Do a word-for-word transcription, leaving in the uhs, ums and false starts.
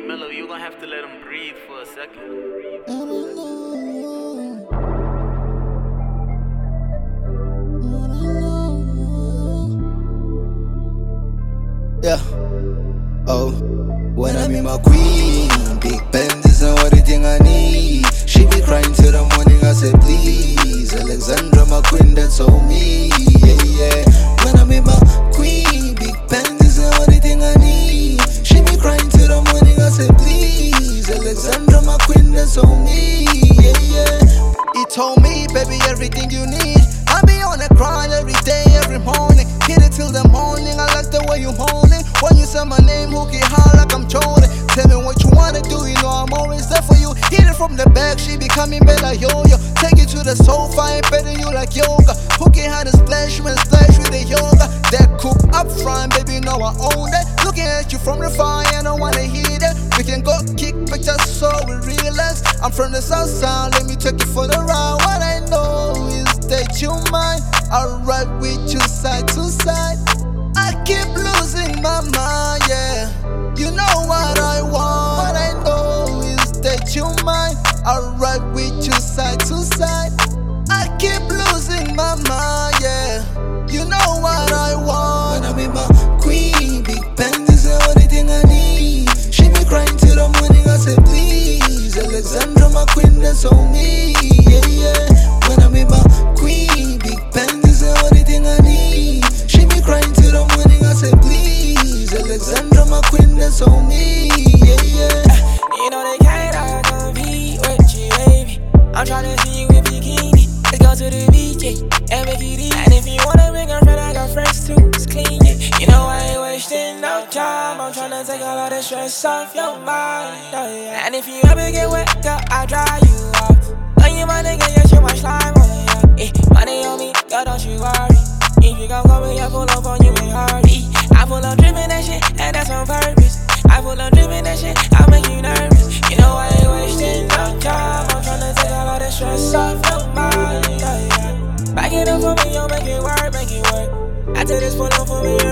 Mello, you gonna have to let him breathe for a second. I don't know. Yeah. Oh, when I meet my queen, big Benz is the only thing I need. She be crying till the morning, I say please, Alexandra, my queen, that's all me. Yeah, yeah. When I meet my queen, big Benz is the only thing I need. She be crying till the morning, I say please, Alexandra, my queen, that's all me. Yeah, yeah. He told me, baby, everything you need. I be on the grind every day, every morning. Hit it till the morning, I like the way you hold it. When you say my name, hook it hard like I'm Jordan. Tell me what you wanna do, you know I'm always there for you. Hit it from the back, she be coming better, yo-yo. Take it to the sofa and better you like yoga. Hook it hard and splash you and splash with the yoga. That cook up front, baby, you know I own that. Looking at you from the fire, I don't wanna hear that. We can go kick pictures so we relax. I'm from the south side, let me take you for the ride. What I know is that you mine. I'll ride with you side to side. I keep losing my mind, yeah. You know what I want. What I know is that you mine. I'll ride with you side to side. I keep losing my mind, yeah. You know what I want. When I'm with my queen, big Benz is the only thing I need. She be crying till the morning, I say please, Alexandra, my queen, that's on me. Yeah, yeah. When I'm with my queen, big Benz is the only thing I need. She be crying till the morning, I say please, Alexandra, my queen, that's on me. Yeah, yeah. You know they can't compete with you, baby. I'm tryna see you in bikini. Let's go to the beach, yeah, and make it easy. And if you wanna bring a friend, I got friends too. It's clean, yeah. You know I ain't wasting no time. I'm tryna take all of the stress off your mind, oh, yeah. And if you ever get wet, girl, I'll dry you off. Know you my nigga, yes, you my slime, oh, yeah. Eh, money on me, girl, don't you worry. If you gon' call me, I pull up on you in hurry. I pull up drippin' that shit, and that's on purpose. I pull up drippin' that shit, I make you nervous. You know I ain't wasting no time. I'm tryna take all of the stress off your mind, oh, yeah. Back it up for me, yo, make it work, make it work. After this, pull up for me,